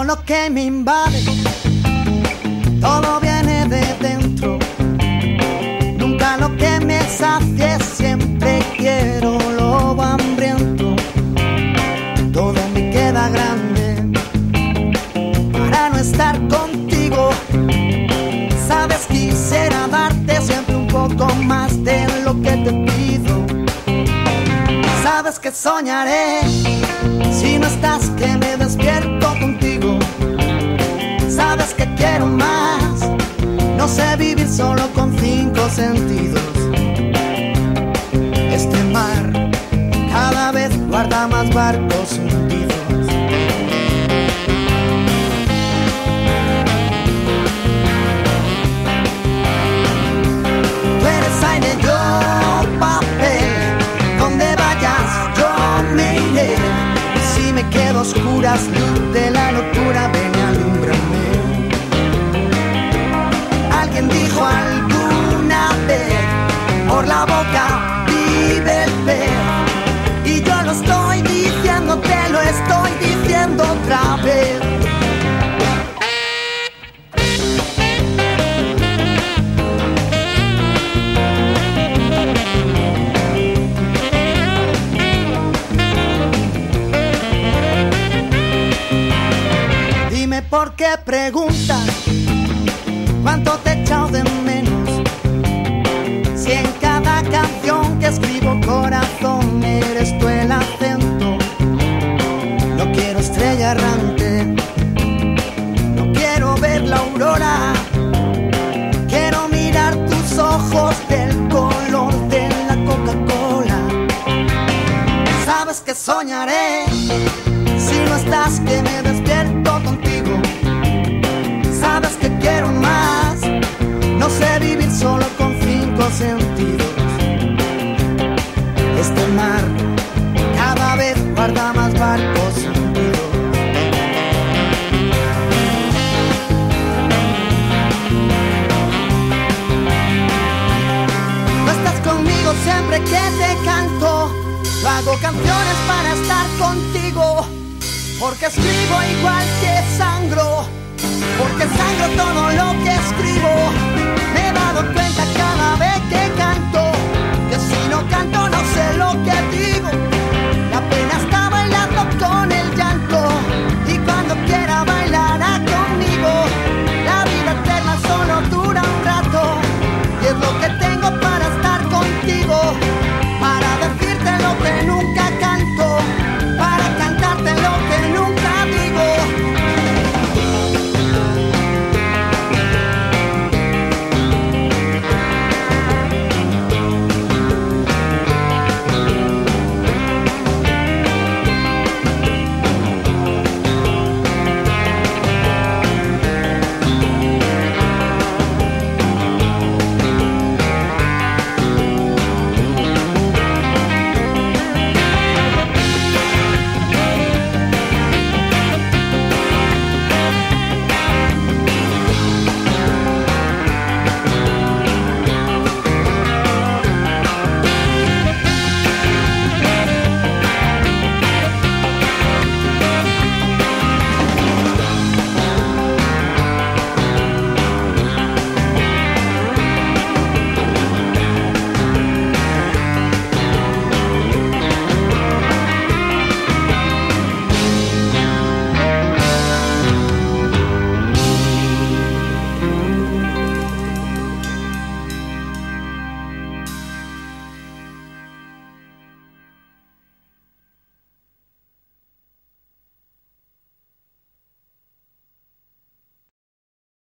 lo que me invade, todo viene de dentro. Nunca lo que me sacie, siempre quiero lobo hambriento. Todo me queda grande para no estar contigo. Sabes, quisiera darte siempre un poco más de lo que te pido. Sabes que soñaré si no estás, que me despierto contigo. Sabes que quiero más, no sé vivir solo con 5 sentidos. Este mar cada vez guarda más barcos hundidos. Tú eres aire, yo papel, donde vayas yo me iré. Y si me quedo a oscuras, luz de la locura, ven y alúmbrame. Alguien dijo alguna vez, por la boca vive el pez. Y yo lo estoy diciendo, te lo estoy diciendo otra vez. Dime por qué preguntas cuánto te he echado de menos. Si en cada canción que escribo, corazón, eres tú el acento. No quiero estrella errante, no quiero ver la aurora. Quiero mirar tus ojos del color de la Coca-Cola. Sabes que soñaré si no estás, que me despierto contigo. Sabes que quiero más, no sé vivir solo con 5 sentidos. Este mar cada vez guarda más barcos hundidos. No estás conmigo siempre que te canto. Yo hago canciones para estar contigo, porque escribo igual que sangro, porque sangro todo lo que escribo.